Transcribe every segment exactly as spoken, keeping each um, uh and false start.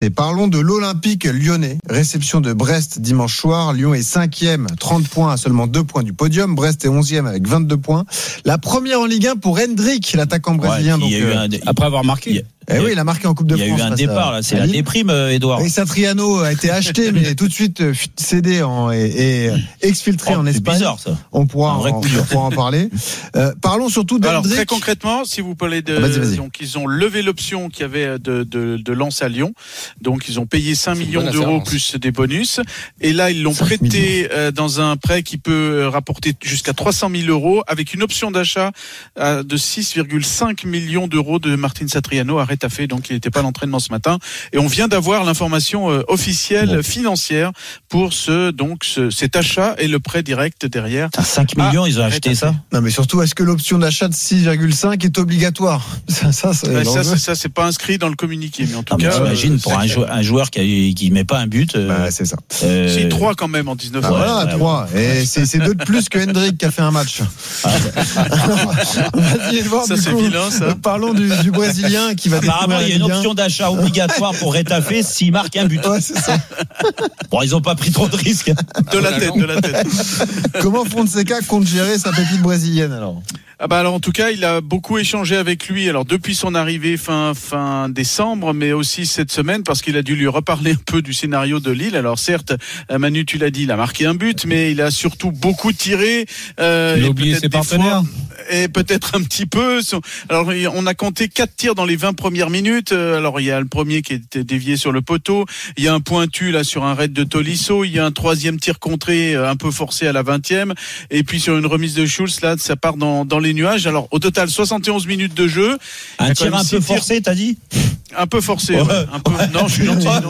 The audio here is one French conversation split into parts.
Et parlons de l'Olympique lyonnais. Réception de Brest dimanche soir. Lyon est cinquième, trente points à seulement deux points du podium. Brest est onzième avec vingt-deux points. La première en Ligue un pour Hendrick, l'attaquant brésilien. Ouais, donc, euh, un... Après avoir marqué. Eh oui, il a marqué en Coupe de France. Il y a eu un départ, là. C'est la déprime, Edouard. Et Satriano a été acheté, mais tout de suite cédé en, et, et exfiltré oh, en Espagne. C'est bizarre, ça. On pourra, en, on pourra en parler. Euh, parlons surtout d'Hendrick. Alors, très concrètement, si vous parlez de, ah, vas-y, vas-y. donc, ils ont levé l'option qu'il y avait de, de, de Lens à Lyon. Donc, ils ont payé cinq millions d'euros plus des bonus. Et là, ils l'ont prêté euh, dans un prêt qui peut rapporter jusqu'à trois cent mille euros avec une option d'achat euh, de six virgule cinq millions d'euros de Martin Satriano à Retafe. Donc, il était à l'entraînement ce matin et on vient d'avoir l'information euh, officielle bon. financière pour ce donc ce, cet achat et le prêt direct derrière. cinq millions ah, ils ont acheté ça. Non mais surtout est-ce que l'option d'achat de six virgule cinq est obligatoire? Ça ça c'est bah, ça, c'est, ça c'est pas inscrit dans le communiqué mais en tout ah, cas j'imagine euh, pour un joueur, un joueur qui a, qui met pas un but euh, bah, c'est ça. Euh... Si trois quand même en dix-neuf ah, ans. Voilà, trois ouais. Et c'est c'est deux de plus que Hendrick qui a fait un match. Ah. Alors, vas-y Edouard, ça du c'est coup, vilain ça. Parlons du, du Brésilien qui va apparemment il y a une option d'achat obligatoire pour Retafe s'il marque un but. Ouais, c'est ça. Bon, ils ont pas pris trop de risques. De la tête, de la tête. Comment Fonseca compte gérer sa pépite brésilienne alors? Ah bah alors en tout cas il a beaucoup échangé avec lui alors depuis son arrivée fin fin décembre mais aussi cette semaine parce qu'il a dû lui reparler un peu du scénario de Lille. Alors certes Manu tu l'as dit il a marqué un but mais il a surtout beaucoup tiré euh, il a oublié ses partenaires fois, et peut-être un petit peu alors on a compté quatre tirs dans les vingt premières minutes. Alors il y a le premier qui était dévié sur le poteau, il y a un pointu là sur un raid de Tolisso, il y a un troisième tir contré un peu forcé à la vingtième et puis sur une remise de Schulz là ça part dans dans les nuages. Alors au total soixante et onze minutes de jeu. Un tir un peu forcé, t'as dit? Un peu forcé. Ouais. Ouais. Un peu. Non, je suis gentil. Non.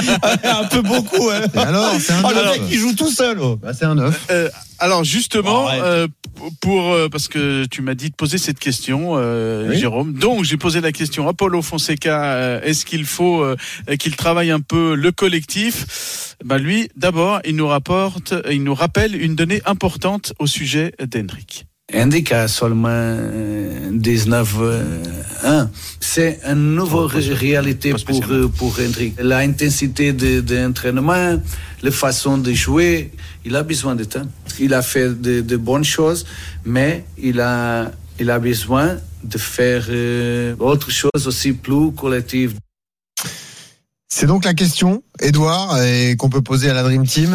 Un peu beaucoup. Hein. Et alors, c'est un oh, neuf. Le mec qui joue tout seul. Oh. Bah, c'est un neuf. Euh, alors justement, oh, euh, pour euh, parce que tu m'as dit de poser cette question, euh, oui. Jérôme. Donc j'ai posé la question à Paulo Fonseca. Euh, est-ce qu'il faut euh, qu'il travaille un peu le collectif? Bah lui, d'abord, il nous rapporte, il nous rappelle une donnée importante au sujet d'Hendrick. Hendrick a seulement dix-neuf ans. C'est une nouvelle réalité pour, pour Hendrick. L'intensité de, de l'entraînement, la façon de jouer, il a besoin de temps. Il a fait de, de bonnes choses, mais il a, il a besoin de faire euh, autre chose aussi plus collective. C'est donc la question, Edouard, et qu'on peut poser à la Dream Team.